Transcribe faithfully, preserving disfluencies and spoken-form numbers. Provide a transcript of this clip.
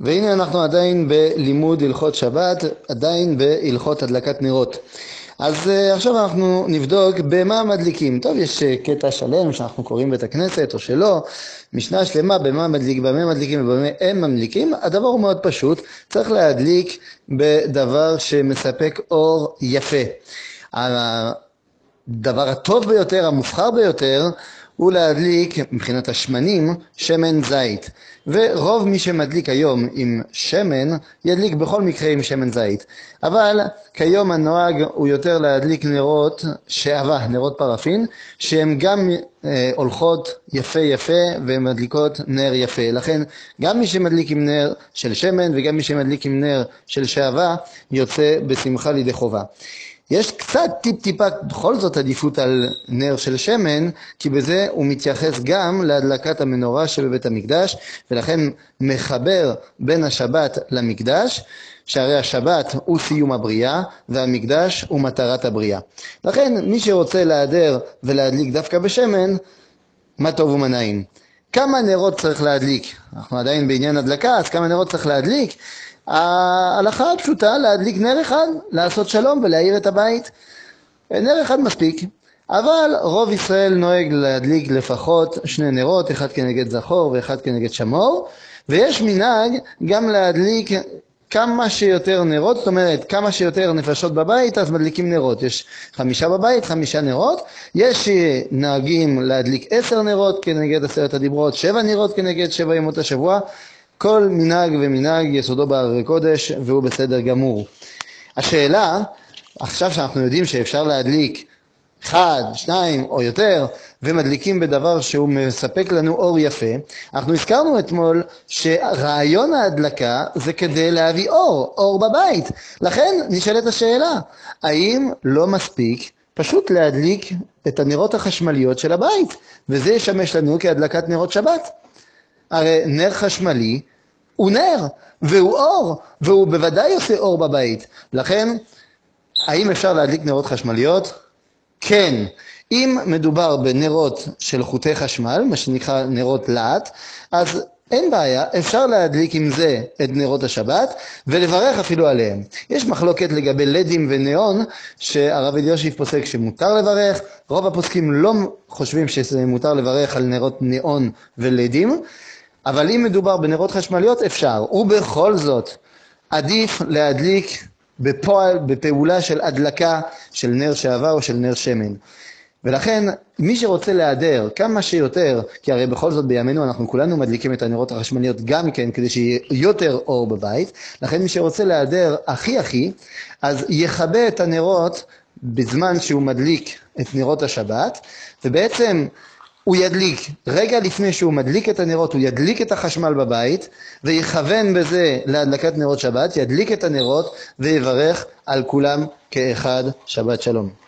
והנה אנחנו עדיין בלימוד הלכות שבת, עדיין בהלכות הדלקת נרות. אז uh, עכשיו אנחנו נבדוק במה מדליקים. טוב, יש uh, קטע שלם שאנחנו קוראים בית הכנסת או שלא, משנה שלמה במה מדליק, במה מדליקים ובמה הם מדליקים. הדבר הוא מאוד פשוט, צריך להדליק בדבר שמספק אור יפה. הדבר הטוב ביותר, המובחר ביותר, הוא להדליק מבחינת השמנים שמן זית, ורוב מי שמדליק היום עם שמן ידליק בכל מקרה עם שמן זית, אבל כיום הנוהג הוא יותר להדליק נרות שעבה, נרות פרפין, שהן גם אה, הולכות יפה יפה ומדליקות נר יפה. לכן גם מי שמדליק עם נר של שמן וגם מי שמדליק עם נר של שעבה יוצא בשמחה לידי חובה. יש קצת טיפ טיפה בכל זאת עדיפות על נר של שמן, כי בזה הוא מתייחס גם להדלקת המנורה שבבית המקדש, ולכן מחבר בין השבת למקדש, שהרי השבת הוא סיום הבריאה והמקדש הוא מטרת הבריאה. לכן מי שרוצה להדר ולהדליק דווקא בשמן, מה טוב ומה נעים. כמה נרות צריך להדליק? אנחנו עדיין בעניין הדלקה, אז כמה נרות צריך להדליק? ההלכה הפשוטה להדליק נר אחד, לעשות שלום ולהאיר את הבית. נר אחד מספיק, אבל רוב ישראל נוהג להדליק לפחות שני נרות, אחד כנגד זכור ואחד כנגד שמור, ויש מנהג גם להדליק כמה שיותר נרות, זאת אומרת כמה שיותר נפשות בבית אז מדליקים נרות. יש חמישה בבית, חמישה נרות. יש נהגים להדליק עשר נרות כנגד עשרת הדיברות, שבע נרות כנגד שבע ימות השבוע. כל מנהג ומנהג יסודו בהר קודש והוא בסדר גמור. השאלה, עכשיו שאנחנו יודעים שאפשר להדליק אחד, שניים או יותר, ומדליקים בדבר שהוא מספק לנו אור יפה, אנחנו הזכרנו אתמול שרעיון ההדלקה זה כדי להביא אור, אור בבית. לכן נשאלת השאלה, האם לא מספיק פשוט להדליק את הנרות החשמליות של הבית, וזה ישמש לנו כהדלקת נרות שבת? הרי נר חשמלי הוא נר, והוא אור, והוא בוודאי עושה אור בבית. לכן, האם אפשר להדליק נרות חשמליות? כן. אם מדובר בנרות של חוטי חשמל, מה שנקרא נרות להט, אז אין בעיה, אפשר להדליק עם זה את נרות השבת, ולברך אפילו עליהם. יש מחלוקת לגבי לדים ונאון, שהרב אלישיב פוסק שמותר לברך, רוב הפוסקים לא חושבים שמותר לברך על נרות נאון ולדים, אבל אם מדובר בנרות חשמליות אפשר, ובכל זאת עדיף להדליק בפועל, בפעולה של הדלקה של נר שעבה או של נר שמן. ולכן מי שרוצה להדר כמה שיותר, כי הרי בכל זאת בימינו אנחנו כולנו מדליקים את הנרות החשמליות גם כן כדי שיהיה יותר אור בבית, לכן מי שרוצה להדר הכי הכי, אז יכבה את הנרות בזמן שהוא מדליק את נרות השבת, ובעצם הוא ידליק, רגע לפני שהוא מדליק את הנרות, הוא ידליק את החשמל בבית, ויכוון בזה להדלקת נרות שבת, ידליק את הנרות ויברך על כולם כאחד. שבת שלום.